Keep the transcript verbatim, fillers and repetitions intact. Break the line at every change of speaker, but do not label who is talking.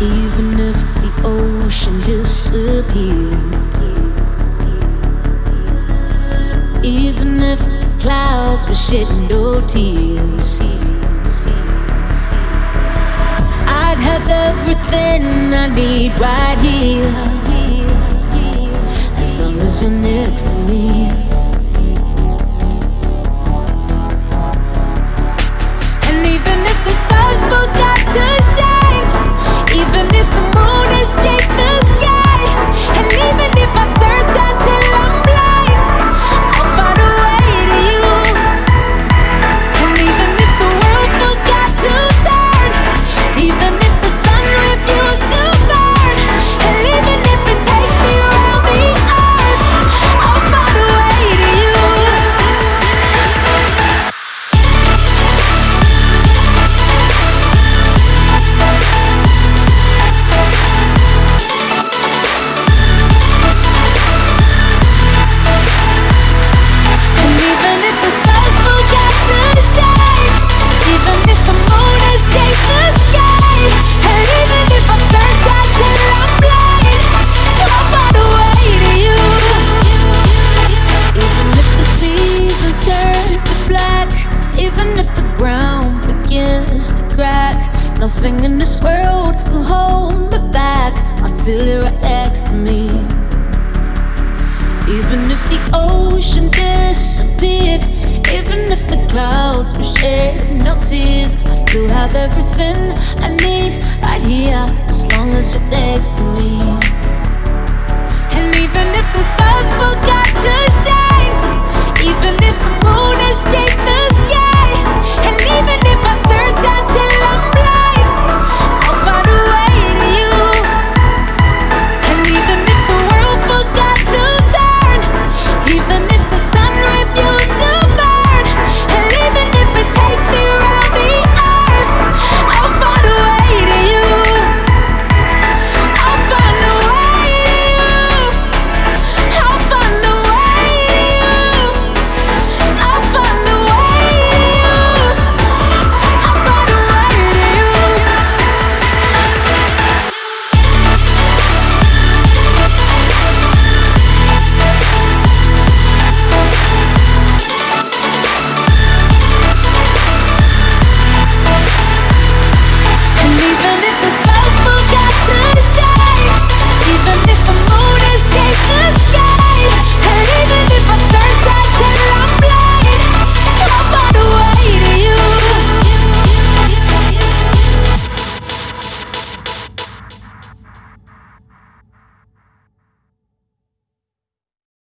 Even if the ocean disappeared, even if the clouds were shedding no tears, I'd have everything I need right here, as long as you're next to me. And even if the stars forgot to shine, even if the moon escaped the sky, and even if I search until I'm blind, I'll find a way to you. And even if the world forgot to turn, even if the sun refused to burn, and even if it takes me around the earth, I'll find a way to you. And even if the stars forgot to shine, even if the moon escaped the sky, and even if I search out till I'm blind, I'll find a way to you. Even if the seasons turn to black, even if the ground begins to crack, nothing in this world will hold me back until you're right next to me. Even if the ocean disappeared, even if the clouds were shedding no tears, I still have everything I need right here, as long as you're next to me. And even if the stars forgot to shine, even if the moon escaped the